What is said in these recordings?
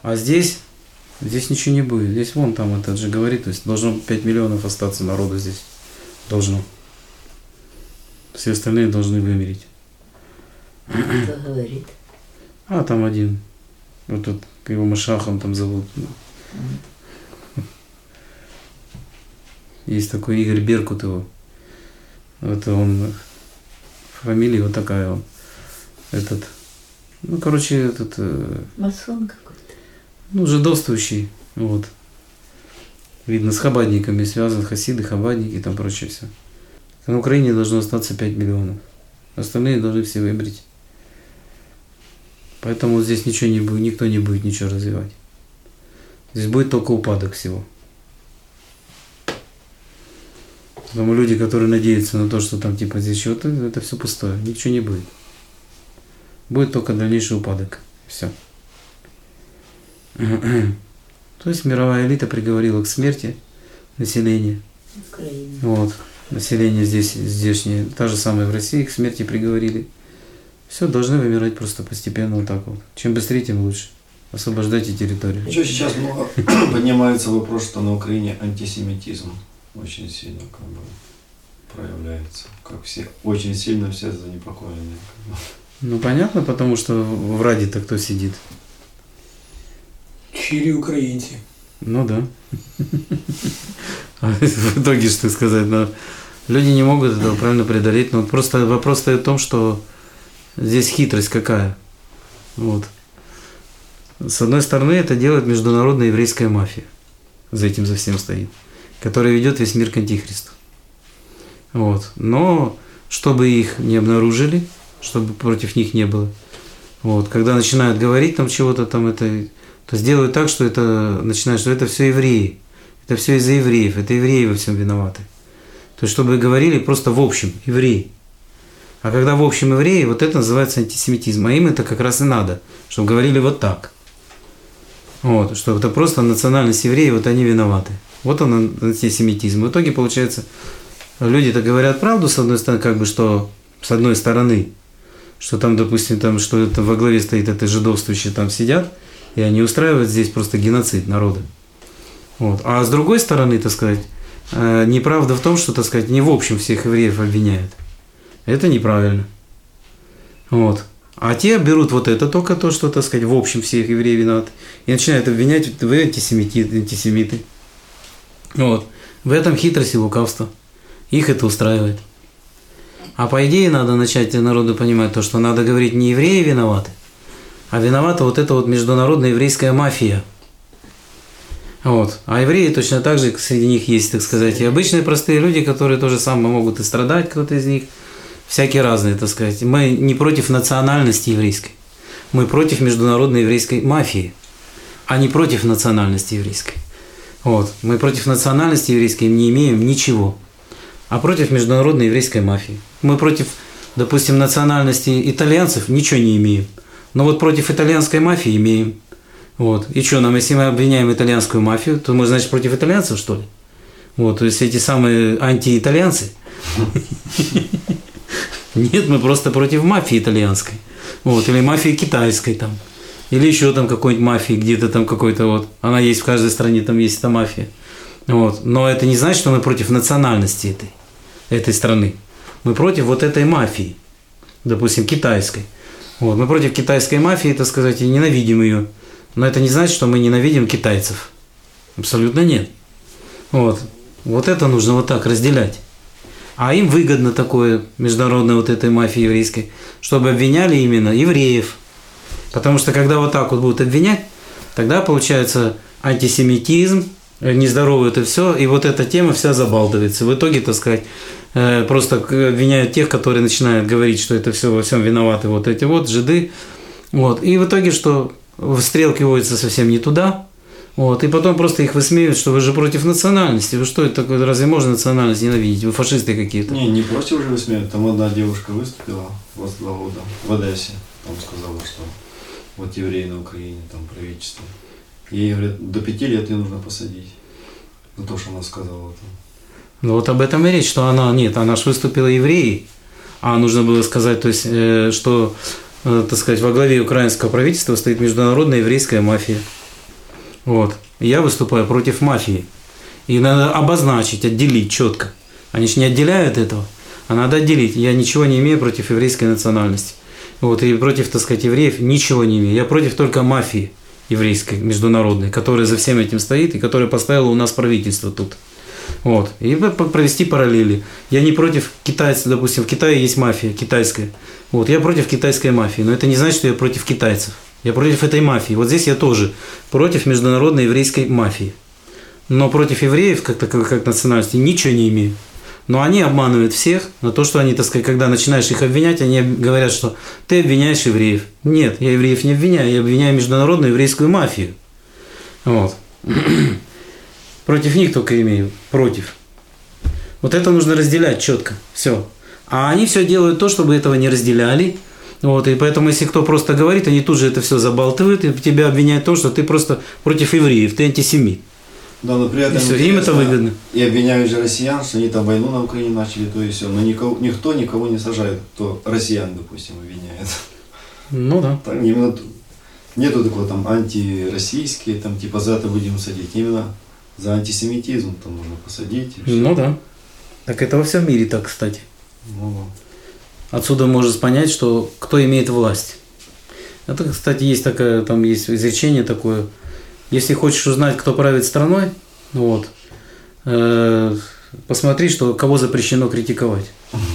А здесь ничего не будет. Здесь вон там этот же говорит, то есть должно 5 миллионов остаться народу здесь. Должно. Все остальные должны вымереть. Кто говорит? А там один. Вот тут его Машахом там зовут. Есть такой Игорь Беркут его. Это он, фамилия вот такая он. Этот, ну, короче, этот... Масон какой-то. Ну, жидовствующий, вот. Видно, с хабадниками связан, хасиды, хабадники, там прочее все. На Украине должно остаться 5 миллионов. Остальные должны все выбрать. Поэтому здесь ничего не будет, никто не будет ничего развивать. Здесь будет только упадок всего. Поэтому люди, которые надеются на то, что там типа здесь что-то, это все пустое, ничего не будет. Будет только дальнейший упадок. Все. То есть мировая элита приговорила к смерти население. Украина. Вот. Население здешнее, та же самая в России, к смерти приговорили. Все, должны вымирать просто постепенно вот так вот. Чем быстрее, тем лучше. Освобождайте территорию. Еще сейчас много поднимается вопрос, что на Украине антисемитизм очень сильно как бы проявляется. Как все, очень сильно все занепокоены. Ну понятно, потому что в Раде-то кто сидит? Чили украинцы. Ну да. А в итоге, что сказать, но люди не могут этого правильно преодолеть. Но просто вопрос стоит в том, что здесь хитрость какая. Вот. С одной стороны, это делает международная еврейская мафия. За этим за всем стоит. Которая ведет весь мир к антихристу. Вот. Но чтобы их не обнаружили, чтобы против них не было. Вот. Когда начинают говорить там чего-то там, это, то сделают так, что это начинают, что это все евреи. Это все из-за евреев. Это евреи во всем виноваты. То есть, чтобы говорили просто в общем, евреи. А когда в общем евреи, вот это называется антисемитизм. А им это как раз и надо, чтобы говорили вот так. Вот, что это просто национальность евреев, вот они виноваты. Вот он антисемитизм. В итоге получается, люди-то говорят правду, с одной стороны, как бы, что с одной стороны, что там, допустим, там, что это во главе стоит это жидовствующие там сидят, и они устраивают здесь просто геноцид народа. Вот. А с другой стороны, так сказать, неправда в том, что, так сказать, не в общем всех евреев обвиняют. Это неправильно. Вот. А те берут вот это только то, что, так сказать, в общем всех евреев виноваты, и начинают обвинять, вы антисемиты. Вот. В этом хитрость и лукавство. Их это устраивает. А по идее надо начать народу понимать то, что надо говорить не евреи виноваты, а виновата вот эта вот международная еврейская мафия. Вот. А евреи точно так же, среди них есть, так сказать, и обычные простые люди, которые тоже самое могут и страдать, кто-то из них, всякие разные, так сказать. Мы не против национальности еврейской, мы против международной еврейской мафии, а не против национальности еврейской. Вот. Мы против национальности еврейской не имеем ничего, а против международной еврейской мафии. Мы против, допустим, национальности итальянцев ничего не имеем, но вот против итальянской мафии имеем. Вот. И что нам, если мы обвиняем итальянскую мафию, то мы, значит, против итальянцев, что ли? Вот, то есть эти самые антиитальянцы. Нет, мы просто против мафии итальянской. Вот, или мафии китайской там. Или еще там какой-нибудь мафии, где-то там какой-то вот. Она есть в каждой стране, там есть эта мафия. Вот. Но это не значит, что мы против национальности этой страны. Мы против вот этой мафии, допустим, китайской. Вот. Мы против китайской мафии, так сказать, и ненавидим ее. Но это не значит, что мы ненавидим китайцев. Абсолютно нет. Вот. Вот это нужно вот так разделять. А им выгодно такое, международной вот этой мафии еврейской, чтобы обвиняли именно евреев. Потому что когда вот так вот будут обвинять, тогда получается антисемитизм, нездоровое это все, и вот эта тема вся забалдывается. В итоге, так сказать, просто обвиняют тех, которые начинают говорить, что это все во всем виноваты вот эти вот жиды. Вот. И в итоге, что стрелки водятся совсем не туда. Вот. И потом просто их высмеивают, что вы же против национальности. Вы что это такое? Разве можно национальность ненавидеть? Вы фашисты какие-то. Не против уже высмеивают. Там одна девушка выступила 22 года в Одессе. Там сказала, что вот евреи на Украине, там правительство. Ей говорят, до 5 лет ее нужно посадить. За то, что она сказала там. Ну вот об этом и речь, что она же выступила евреи. А нужно было сказать, то есть, что, так сказать, во главе украинского правительства стоит международная еврейская мафия. Вот. Я выступаю против мафии. И надо обозначить, отделить четко. Они же не отделяют этого. А надо отделить. Я ничего не имею против еврейской национальности. Вот. И против, так сказать, евреев ничего не имею. Я против только мафии еврейской, международной, которая за всем этим стоит и которая поставила у нас правительство тут. Вот. И провести параллели. Я не против китайцев, допустим, в Китае есть мафия китайская. Вот. Я против китайской мафии, но это не значит, что я против китайцев. Я против этой мафии. Вот здесь я тоже против международной еврейской мафии. Но против евреев, как таковых, как национальности, ничего не имею. Но они обманывают всех на то, что они, так сказать, когда начинаешь их обвинять, они говорят, что ты обвиняешь евреев. Нет, я евреев не обвиняю, я обвиняю международную еврейскую мафию. Вот. Против них только имею, против. Вот это нужно разделять четко, все. А они все делают то, чтобы этого не разделяли. Вот, и поэтому, если кто просто говорит, они тут же это все забалтывают и тебя обвиняют в том, что ты просто против евреев, ты антисемит. Да, но при этом все, им это выгодно. И обвиняют же россиян, что они там войну на Украине начали, то и все. Но никто никого не сажает, кто россиян, допустим, обвиняет. Ну да. Там именно нету такого там антироссийские, там типа за это будем садить. Именно за антисемитизм там можно посадить. Ну да. Так это во всем мире так, кстати. Ну, отсюда можно понять, что кто имеет власть. Это, кстати, есть такое, там есть изречение такое. Если хочешь узнать, кто правит страной, вот, посмотри, что кого запрещено критиковать.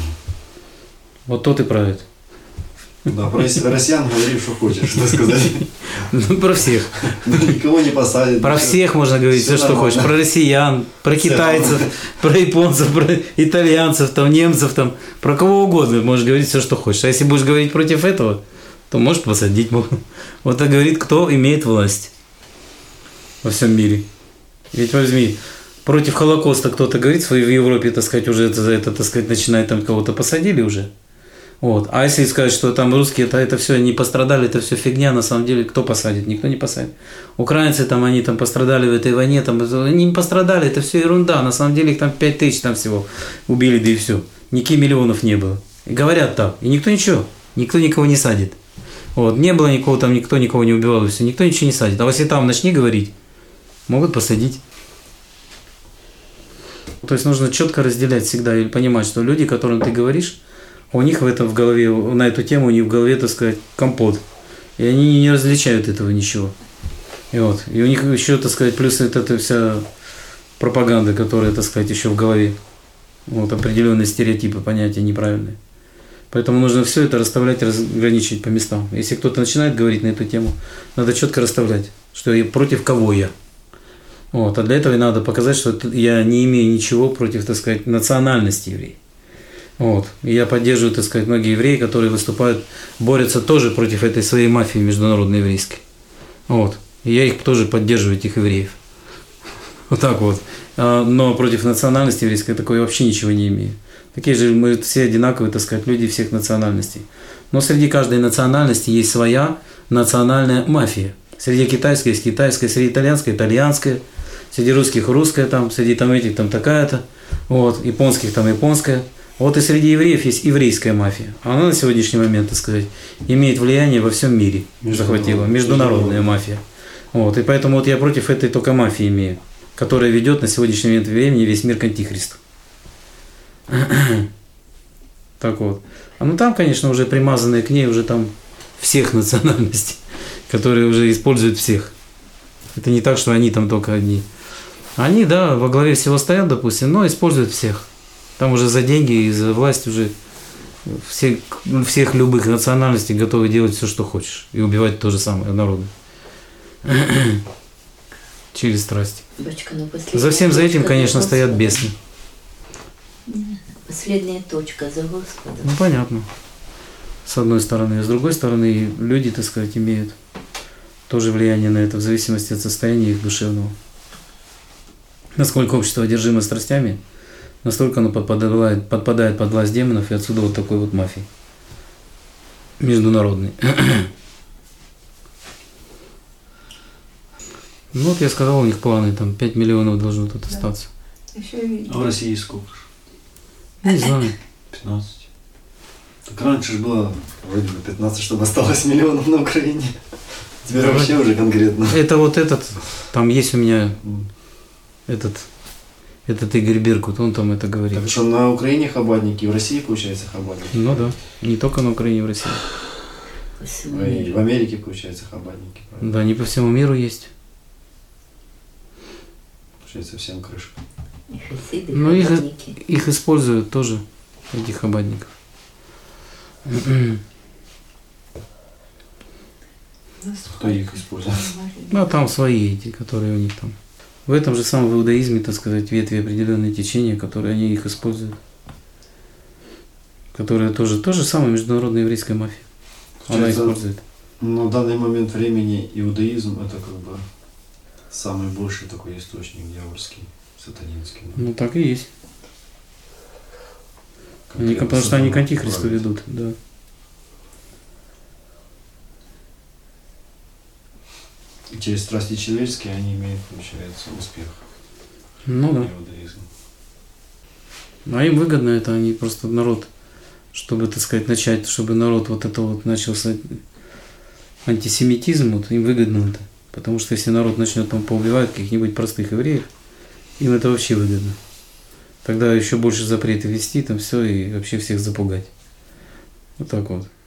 Вот тот и правит. Да, про россиян говори, что хочешь, что сказать. Ну, про всех. Никого не посадят. Про всех можно говорить все, что хочешь. Про россиян, про китайцев, про японцев, про итальянцев, там, немцев, там, про кого угодно можешь говорить все, что хочешь. А если будешь говорить против этого, то можешь посадить. Вот так говорит, кто имеет власть во всем мире. Ведь возьми, против Холокоста кто-то говорит, в Европе, так сказать, уже за это, так сказать, начинает там кого-то посадили уже. Вот. А если сказать, что там русские, это все не пострадали, это все фигня, на самом деле, кто посадит? Никто не посадит. Украинцы там, они там пострадали в этой войне, там, они не пострадали, это все ерунда. На самом деле их там 5000 там всего убили, да и все. Никаких миллионов не было. И говорят так. И никто ничего, никто никого не садит. Вот. Не было никого там, никто никого не убивал, и все. Никто ничего не садит. А если там начни говорить, могут посадить. То есть нужно четко разделять всегда и понимать, что люди, которым ты говоришь, у них в голове, на эту тему, у них в голове, так сказать, компот. И они не различают этого ничего. И вот. И у них еще, так сказать, плюс это вся пропаганда, которая, так сказать, еще в голове. Вот определенные стереотипы, понятия неправильные. Поэтому нужно все это расставлять, разграничивать по местам. Если кто-то начинает говорить на эту тему, надо четко расставлять, что я против кого я. Вот. А для этого и надо показать, что я не имею ничего против, так сказать, национальности евреев. Вот. И я поддерживаю, так сказать, многие евреи, которые выступают, борются тоже против этой своей мафии международной еврейской. Вот. И я их тоже поддерживаю, этих евреев. Вот так вот. Но против национальности еврейской такой вообще ничего не имею. Такие же мы все одинаковые, так сказать, люди всех национальностей. Но среди каждой национальности есть своя национальная мафия. Среди китайской есть китайская, среди итальянской – итальянская, среди русских – русская, там, среди там этих там такая-то, вот, японских там японская. Вот и среди евреев есть еврейская мафия. Она на сегодняшний момент, так сказать, имеет влияние во всем мире. Захватила. Международная мафия. Вот. И поэтому вот я против этой только мафии имею, которая ведет на сегодняшний момент времени весь мир к антихристу. Так вот. А ну там, конечно, уже примазанные к ней уже там всех национальностей, которые уже используют всех. Это не так, что они там только одни. Они, да, во главе всего стоят, допустим, но используют всех. Там уже за деньги и за власть уже всех любых национальностей готовы делать все, что хочешь. И убивать то же самое народы. Через страсть. Бочка, За всем за этим, конечно, стоят бесы. Последняя точка за Господа. Ну, понятно. С одной стороны. А с другой стороны, люди, так сказать, имеют тоже влияние на это, в зависимости от состояния их душевного. Насколько общество одержимо страстями, настолько оно подпадает под власть демонов, и отсюда вот такой вот мафии международной. Ну вот я сказал, у них планы, там 5 миллионов должно тут остаться. А в России сколько? Не знаю. 15. Так раньше же было вроде бы 15, чтобы осталось миллионов на Украине. Теперь вообще уже конкретно. Это вот этот, там есть у меня этот Игорь Беркут, он там это говорит. Так что на Украине хабадники, в России, получается, хабадники? Ну да, не только на Украине, в России. По всему И миру. в Америке, получается, хабадники, правильно? Да, не по всему миру есть. Получается, всем крышка. И хасиды, Ну, их- хабадники. Их используют тоже, этих хабадников. Кто их использует? Ну, а там свои эти, которые у них там. В этом же самом в иудаизме, так сказать, ветви определенные течения, которые они их используют. Которые тоже, то же самое международная еврейская мафия. Она Получается, использует. на данный момент времени иудаизм это как бы самый больший такой источник дьявольский, сатанинский. да. Ну так и есть. Они, Конкретно потому что они к сатана антихристу правит. ведут, да. И через страсти человеческие они имеют, получается, успех. Ну да. Иудаизм. А им выгодно это, они просто народ, чтобы, так сказать, начать, чтобы народ вот это вот начался антисемитизм, вот им выгодно это. Потому что если народ начнет там поубивать каких-нибудь простых евреев, им это вообще выгодно. Тогда еще больше запреты ввести, там все, и вообще всех запугать. Вот так вот.